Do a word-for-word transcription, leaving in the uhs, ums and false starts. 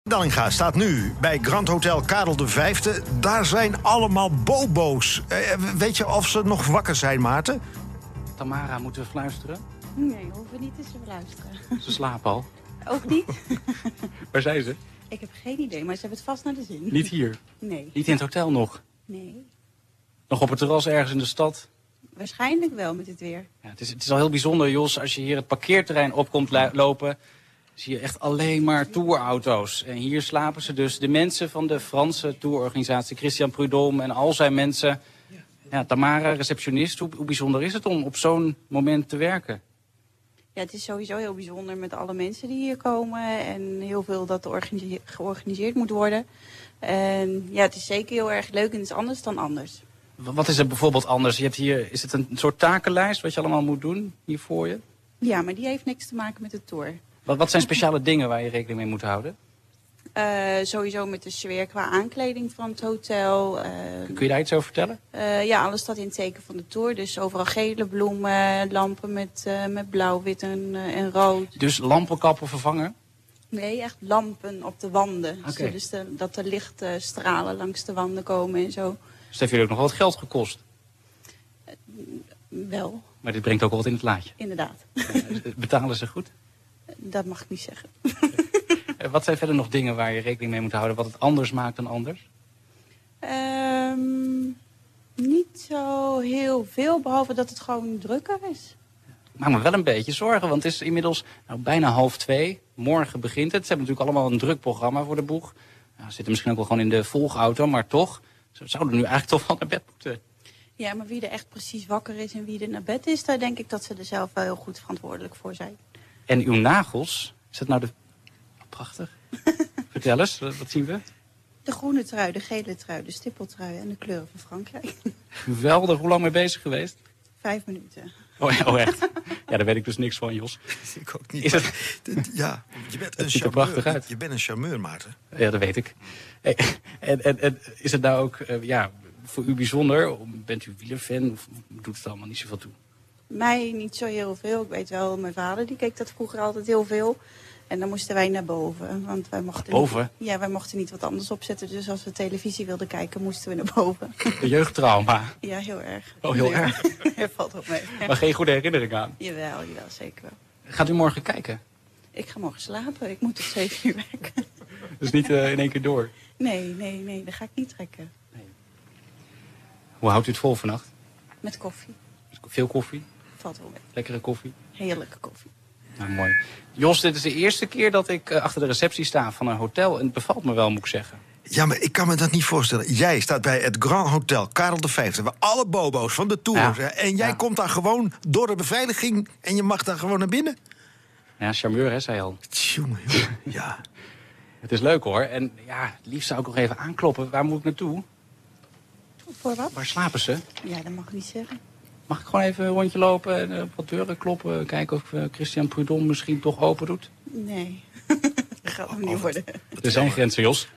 Dallinga staat nu bij Grand Hotel Karel de Vijfde. Daar zijn allemaal bobo's. Eh, weet je of ze nog wakker zijn, Maarten? Tamara, moeten we fluisteren? Nee, we hoeven niet eens te fluisteren. Ze slapen al. Ook niet? Waar zijn ze? Ik heb geen idee, maar ze hebben het vast naar de zin. Niet hier? Nee. Niet in het hotel nog? Nee. Nog op het terras ergens in de stad? Waarschijnlijk wel met het weer. Ja, het, is, het is al heel bijzonder, Jos. Als je hier het parkeerterrein op komt lopen, zie je echt alleen maar tourauto's. En hier slapen ze dus. De mensen van de Franse tourorganisatie, Christian Prudhomme en al zijn mensen. Ja, Tamara, receptionist, hoe, hoe bijzonder is het om op zo'n moment te werken? Ja, het is sowieso heel bijzonder met alle mensen die hier komen. En heel veel dat georganiseerd, georganiseerd moet worden. En ja, het is zeker heel erg leuk en het is anders dan anders. Wat is er bijvoorbeeld anders? Je hebt hier, is het een soort takenlijst wat je allemaal moet doen hier voor je? Ja, maar die heeft niks te maken met de tour. Wat, wat zijn speciale dingen waar je rekening mee moet houden? Uh, sowieso met de sfeer qua aankleding van het hotel. Uh, Kun je daar iets over vertellen? Uh, ja, alles staat in het teken van de tour. Dus overal gele bloemen, lampen met, uh, met blauw, wit en, uh, en rood. Dus lampenkappen vervangen? Nee, echt lampen op de wanden. Okay. Dus de, dat er lichtstralen langs de wanden komen en zo. Dus dat heeft jullie ook nog wat geld gekost? Uh, wel. Maar dit brengt ook wel wat in het laadje? Inderdaad. Ja, betalen ze goed? Dat mag ik niet zeggen. Wat zijn verder nog dingen waar je rekening mee moet houden, wat het anders maakt dan anders? Um, niet zo heel veel, behalve dat het gewoon drukker is. Ik maak me wel een beetje zorgen, want het is inmiddels nou, bijna half twee. Morgen begint het. Ze hebben natuurlijk allemaal een druk programma voor de boeg. Nou, ze zitten misschien ook wel gewoon in de volgauto, maar toch. Ze zouden nu eigenlijk toch wel naar bed moeten. Ja, maar wie er echt precies wakker is en wie er naar bed is, daar denk ik dat ze er zelf wel heel goed verantwoordelijk voor zijn. En uw nagels, is dat nou de... Prachtig. Vertel eens, wat zien we? De groene trui, de gele trui, de stippeltrui en de kleuren van Frankrijk. Geweldig, hoe lang mee bezig geweest? Vijf minuten. Oh, ja, oh echt? Ja, daar weet ik dus niks van, Jos. Ik ook niet. Is het... Ja, je bent een het ziet er prachtig uit. Je bent een charmeur, Maarten. Ja, dat weet ik. En, en, en is het nou ook uh, ja, voor u bijzonder? Bent u wielerfan of doet het allemaal niet zoveel toe? Mij niet zo heel veel. Ik weet wel, mijn vader die keek dat vroeger altijd heel veel. En dan moesten wij naar boven. Want wij mochten boven? Niet, ja, wij mochten niet wat anders opzetten. Dus als we televisie wilden kijken, moesten we naar boven. Een jeugdtrauma? Ja, heel erg. Oh, heel ja. erg? Er valt op mee. Maar geen goede herinnering aan? Jawel, jawel, zeker wel. Gaat u morgen kijken? Ik ga morgen slapen. Ik moet tot zeven uur werken. Dus niet uh, in één keer door? Nee, nee, nee. Dat ga ik niet trekken. Nee. Hoe houdt u het vol vannacht? Met koffie. Veel koffie? Valt wel mee. Lekkere koffie? Heerlijke koffie. Nou, mooi. Jos, dit is de eerste keer dat ik uh, achter de receptie sta van een hotel. En het bevalt me wel, moet ik zeggen. Ja, maar ik kan me dat niet voorstellen. Jij staat bij het Grand Hotel Karel de Vijfde, waar alle bobo's van de tour. Ja. En jij ja. komt daar gewoon door de beveiliging en je mag daar gewoon naar binnen? Ja, charmeur, hè, zei je al. Jongen, jongen, ja. Het is leuk, hoor. En ja, liefst zou ik nog even aankloppen. Waar moet ik naartoe? Voor wat? Waar slapen ze? Ja, dat mag ik niet zeggen. Mag ik gewoon even een rondje lopen en uh, wat deuren kloppen? Kijken of uh, Christian Prudhomme misschien toch open doet? Nee, dat gaat nog niet worden. Er zijn grenzen, Jos.